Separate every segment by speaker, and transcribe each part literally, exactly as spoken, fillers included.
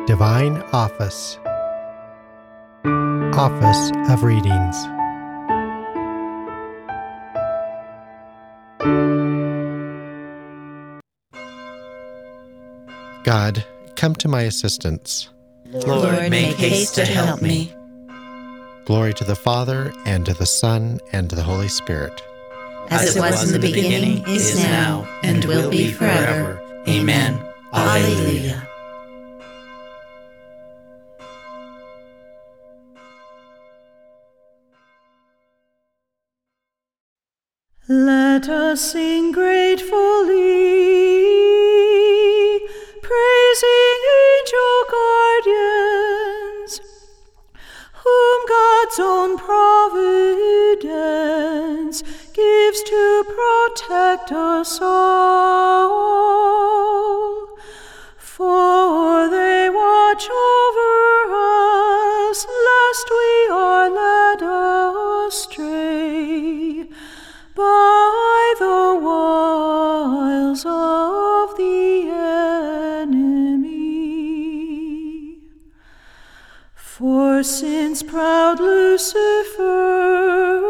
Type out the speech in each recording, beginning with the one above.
Speaker 1: Divine Office. Office of Readings. God, come to my assistance.
Speaker 2: Lord, make haste to help me.
Speaker 1: Glory to the Father, and to the Son, and to the Holy Spirit.
Speaker 2: As it was in the beginning, is now, and will be forever. Amen. Alleluia.
Speaker 3: Let us sing gratefully, praising angel guardians, whom God's own providence gives to protect us all. For they watch over us, lest we are led astray by the wiles of the enemy. For since proud Lucifer,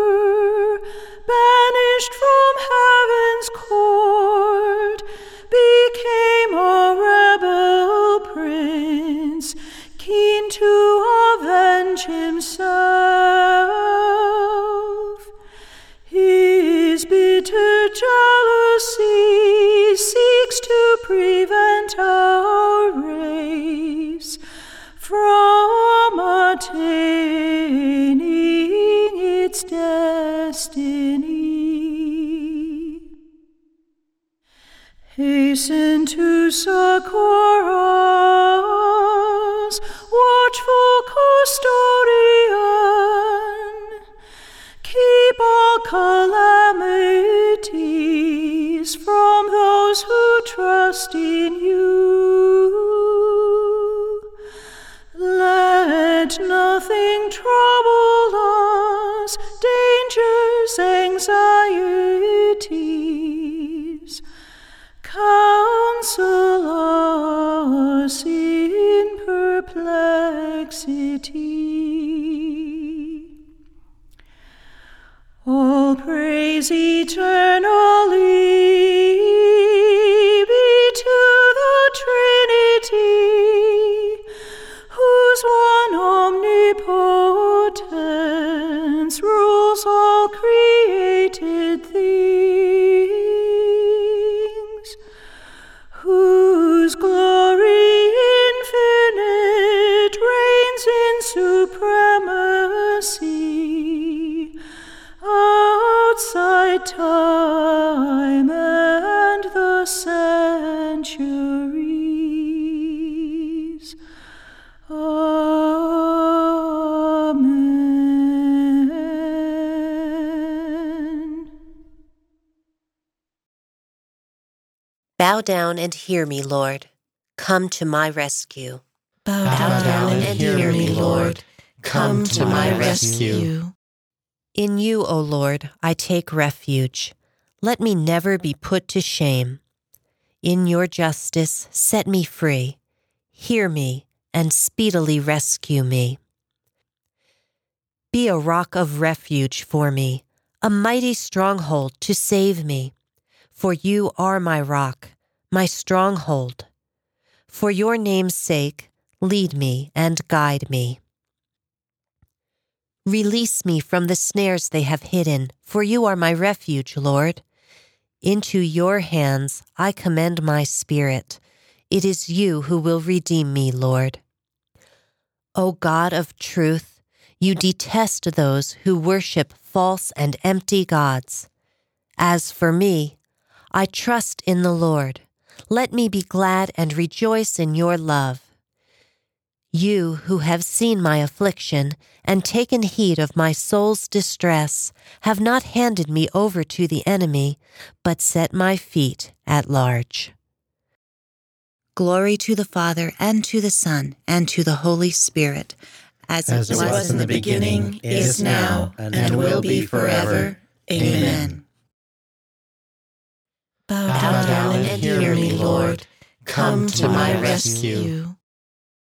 Speaker 3: banished from heaven's court, became a rebel prince, keen to avenge himself, his bitter jealousy seeks to prevent our race from attaining its destiny. Hasten to succor us, watchful custodian. Keep all calamities from those who trust in you. Let nothing trouble us, dangers, anxieties. Counsel us in perplexity. All praise eternally be to the Trinity, whose one omnipotence rules all created things, whose glory infinite reigns in supremacy outside time and the centuries. Amen.
Speaker 4: Bow down and hear me, Lord. Come to my rescue.
Speaker 2: Bow, Bow down and hear me, Lord. Come to my rescue.
Speaker 4: In you, O Lord, I take refuge. Let me never be put to shame. In your justice, set me free. Hear me and speedily rescue me. Be a rock of refuge for me, a mighty stronghold to save me. For you are my rock, my stronghold. For your name's sake, lead me and guide me. Release me from the snares they have hidden, for you are my refuge, Lord. Into your hands I commend my spirit. It is you who will redeem me, Lord. O God of truth, you detest those who worship false and empty gods. As for me, I trust in the Lord. Let me be glad and rejoice in your love. You who have seen my affliction and taken heed of my soul's distress have not handed me over to the enemy, but set my feet at large.
Speaker 5: Glory to the Father, and to the Son, and to the Holy Spirit, as,
Speaker 2: as it was in the beginning, is now, and will be forever. Amen. Bow down and hear me, Lord. Come to my rescue.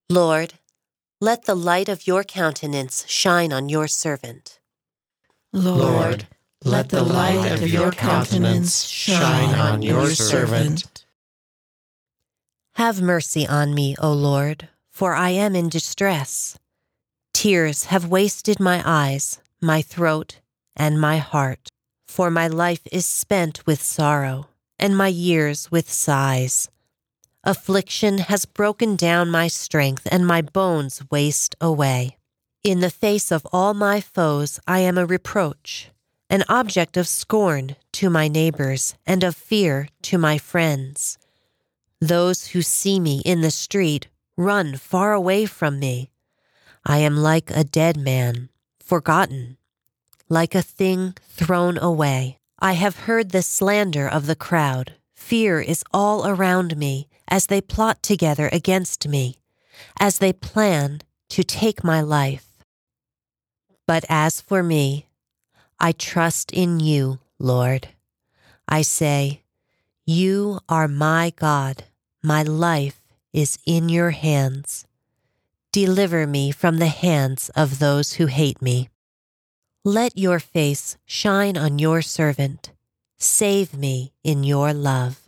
Speaker 4: Lord, let the light of your countenance shine on your servant.
Speaker 2: Lord, let the light of your countenance shine on your servant.
Speaker 4: Have mercy on me, O Lord, for I am in distress. Tears have wasted my eyes, my throat, and my heart, for my life is spent with sorrow, and my years with sighs. Affliction has broken down my strength, and my bones waste away. In the face of all my foes I am a reproach, an object of scorn to my neighbors, and of fear to my friends. Those who see me in the street run far away from me. I am like a dead man, forgotten, like a thing thrown away. I have heard the slander of the crowd. Fear is all around me as they plot together against me, as they plan to take my life. But as for me, I trust in you, Lord. I say, you are my God. My life is in your hands. Deliver me from the hands of those who hate me. Let your face shine on your servant. Save me in your love.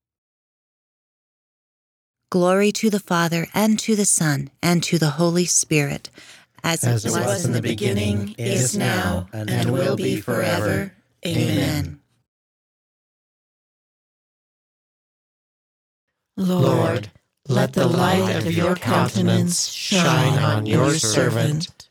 Speaker 5: Glory to the Father, and to the Son, and to the Holy Spirit, as,
Speaker 1: As
Speaker 5: it
Speaker 2: As it was in the beginning, is now, and will be forever. Amen. Lord, let the light of your countenance shine on your servant.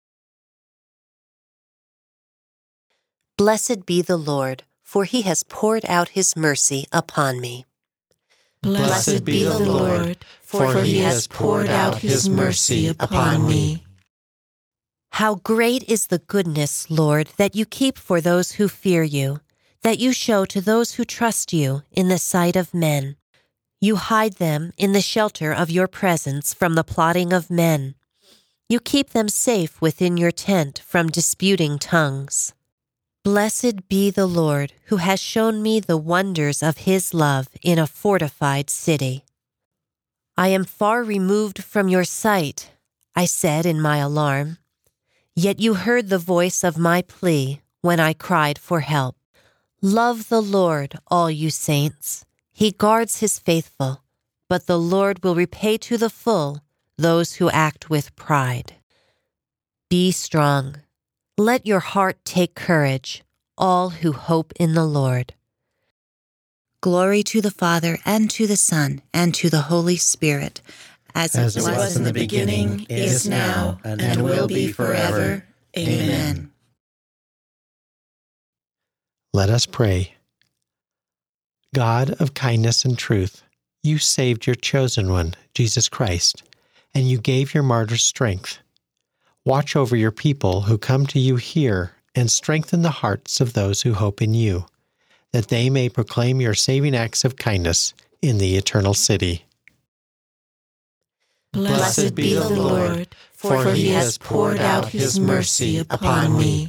Speaker 4: Blessed be the Lord, for he has poured out his mercy upon me.
Speaker 2: Blessed be the Lord, for he has poured out his mercy upon me.
Speaker 4: How great is the goodness, Lord, that you keep for those who fear you, that you show to those who trust you in the sight of men. You hide them in the shelter of your presence from the plotting of men. You keep them safe within your tent from disputing tongues. Blessed be the Lord, who has shown me the wonders of his love in a fortified city. I am far removed from your sight, I said in my alarm. Yet you heard the voice of my plea when I cried for help. Love the Lord, all you saints. He guards his faithful, but the Lord will repay to the full those who act with pride. Be strong. Let your heart take courage, all who hope in the Lord.
Speaker 5: Glory to the Father, and to the Son, and to the Holy Spirit, as,
Speaker 1: As
Speaker 5: it
Speaker 2: As it was in the beginning, is now, and will be forever. Amen.
Speaker 1: Let us pray. God of kindness and truth, you saved your chosen one, Jesus Christ, and you gave your martyrs strength. Watch over your people who come to you here and strengthen the hearts of those who hope in you, that they may proclaim your saving acts of kindness in the eternal city.
Speaker 2: Blessed be the Lord, for he has poured out his mercy upon me.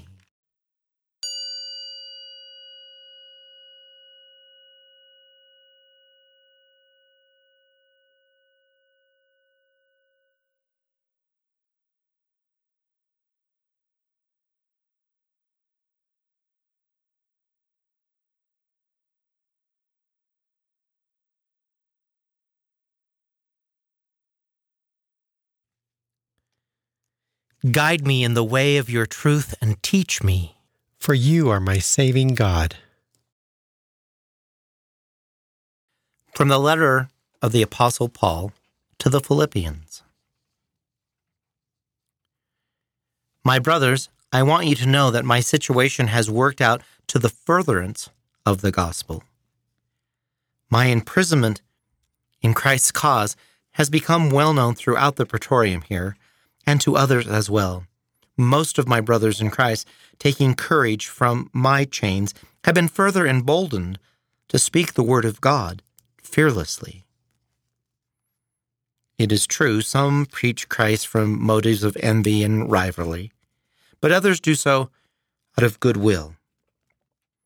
Speaker 6: Guide me in the way of your truth and teach me.
Speaker 1: For you are my saving God.
Speaker 6: From the letter of the Apostle Paul to the Philippians. My brothers, I want you to know that my situation has worked out to the furtherance of the gospel. My imprisonment in Christ's cause has become well known throughout the Praetorium here, and to others as well. Most of my brothers in Christ, taking courage from my chains, have been further emboldened to speak the word of God fearlessly. It is true, some preach Christ from motives of envy and rivalry, but others do so out of goodwill.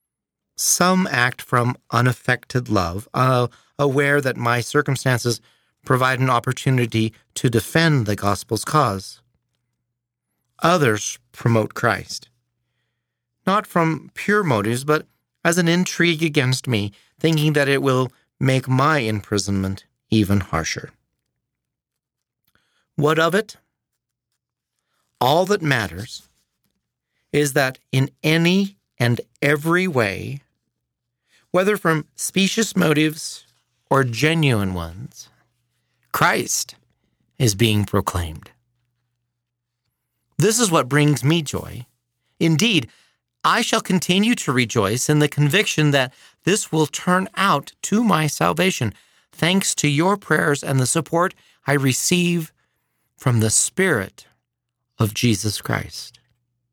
Speaker 6: Some act from unaffected love, uh, aware that my circumstances provide an opportunity to defend the gospel's cause. Others promote Christ, not from pure motives, but as an intrigue against me, thinking that it will make my imprisonment even harsher. What of it? All that matters is that in any and every way, whether from specious motives or genuine ones, Christ is being proclaimed. This is what brings me joy. Indeed, I shall continue to rejoice in the conviction that this will turn out to my salvation, thanks to your prayers and the support I receive from the Spirit of Jesus Christ.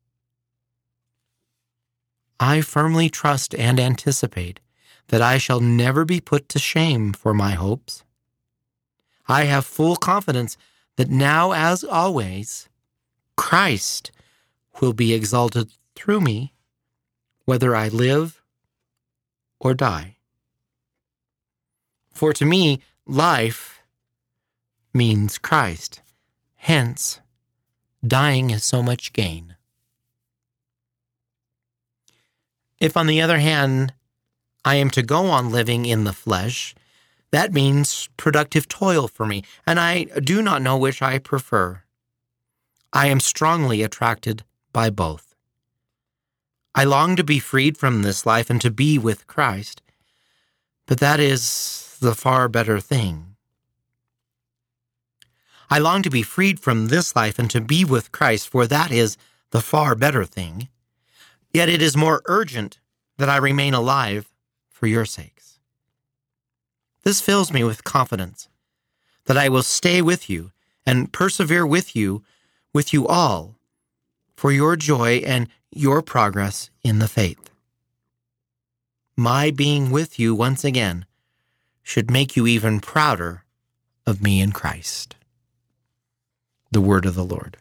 Speaker 6: I firmly trust and anticipate that I shall never be put to shame for my hopes. I have full confidence that now, as always, Christ will be exalted through me, whether I live or die. For to me, life means Christ. Hence, dying is so much gain. If, on the other hand, I am to go on living in the flesh, that means productive toil for me, and I do not know which I prefer. I am strongly attracted by both. I long to be freed from this life and to be with Christ, but that is the far better thing. I long to be freed from this life and to be with Christ, for that is the far better thing. Yet it is more urgent that I remain alive for your sakes. This fills me with confidence that I will stay with you and persevere with you, with you all, for your joy and your progress in the faith. My being with you once again should make you even prouder of me in Christ. The word of the Lord.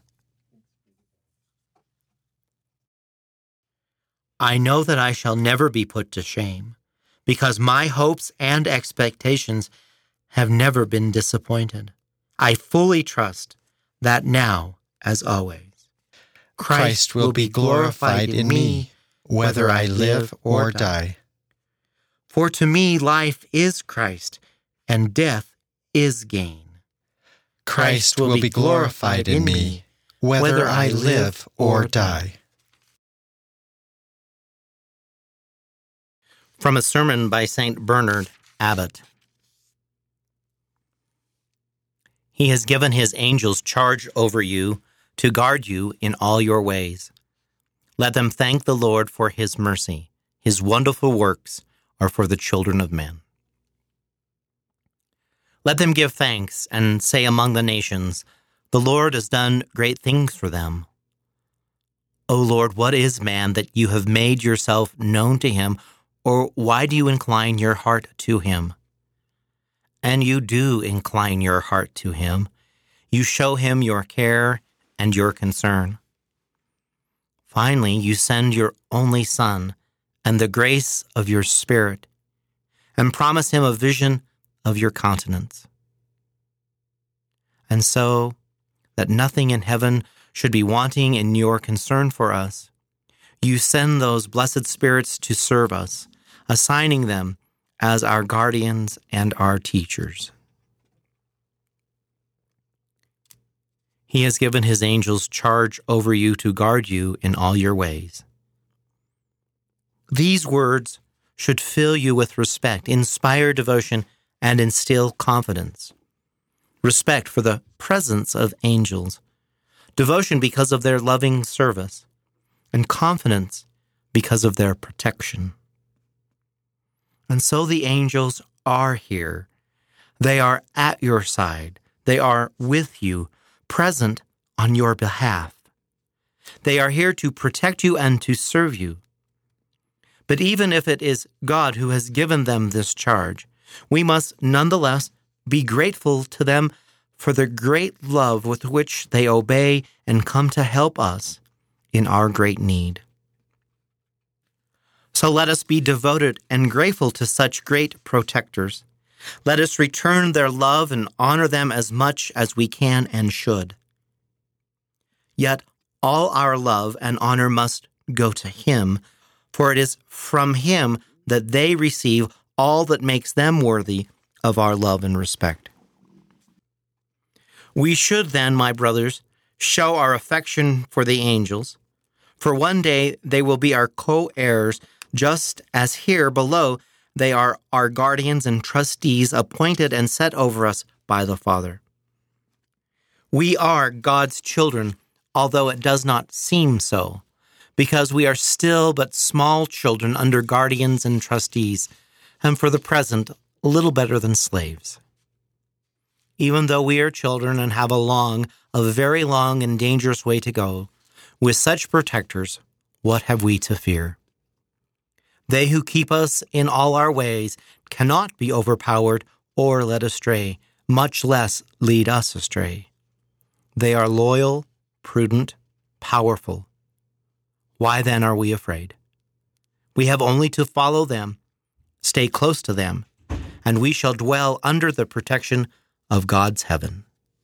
Speaker 6: I know that I shall never be put to shame, because my hopes and expectations have never been disappointed. I fully trust that now, as always, Christ,
Speaker 1: Christ will be glorified in me, whether I live or die.
Speaker 6: For to me life is Christ, and death is gain.
Speaker 1: Christ will be glorified in me, whether I live or die.
Speaker 6: From a sermon by Saint Bernard Abbot. He has given his angels charge over you to guard you in all your ways. Let them thank the Lord for his mercy. His wonderful works are for the children of men. Let them give thanks and say among the nations, the Lord has done great things for them. O Lord, what is man that you have made yourself known to him, or why do you incline your heart to him? And you do incline your heart to him. You show him your care and your concern. Finally, you send your only Son and the grace of your Spirit, and promise him a vision of your countenance. And so, that nothing in heaven should be wanting in your concern for us, you send those blessed spirits to serve us, assigning them as our guardians and our teachers. He has given his angels charge over you to guard you in all your ways. These words should fill you with respect, inspire devotion, and instill confidence. Respect for the presence of angels, devotion because of their loving service, and confidence because of their protection. And so the angels are here. They are at your side. They are with you, present on your behalf. They are here to protect you and to serve you. But even if it is God who has given them this charge, we must nonetheless be grateful to them for the great love with which they obey and come to help us in our great need. So let us be devoted and grateful to such great protectors, Let us return their love and honor them as much as we can and should. Yet all our love and honor must go to Him, for it is from Him that they receive all that makes them worthy of our love and respect. We should then, my brothers, show our affection for the angels, for one day they will be our co-heirs, just as here below they are our guardians and trustees appointed and set over us by the Father. We are God's children, although it does not seem so, because we are still but small children under guardians and trustees, and for the present, a little better than slaves. Even though we are children and have a long, a very long and dangerous way to go, with such protectors, what have we to fear? They who keep us in all our ways cannot be overpowered or led astray, much less lead us astray. They are loyal, prudent, powerful. Why then are we afraid? We have only to follow them, stay close to them, and we shall dwell under the protection of God's heaven.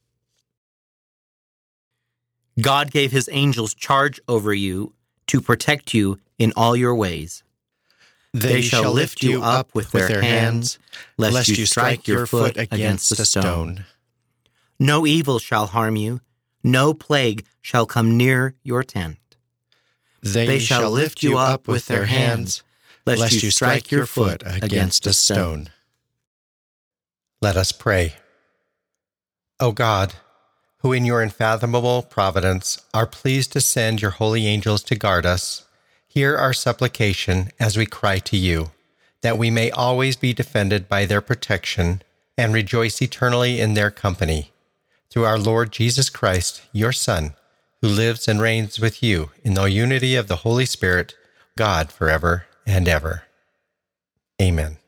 Speaker 6: God gave His angels charge over you to protect you in all your ways.
Speaker 1: They, they shall lift you up with their, their hands, lest, lest you strike your foot against a stone.
Speaker 6: No evil shall harm you, no plague shall come near your tent.
Speaker 1: They, they shall lift you up with their hands, lest, lest you strike your foot against a stone. Let us pray. O God, who in your unfathomable providence are pleased to send your holy angels to guard us, hear our supplication as we cry to you, that we may always be defended by their protection and rejoice eternally in their company. Through our Lord Jesus Christ, your Son, who lives and reigns with you in the unity of the Holy Spirit, God forever and ever. Amen.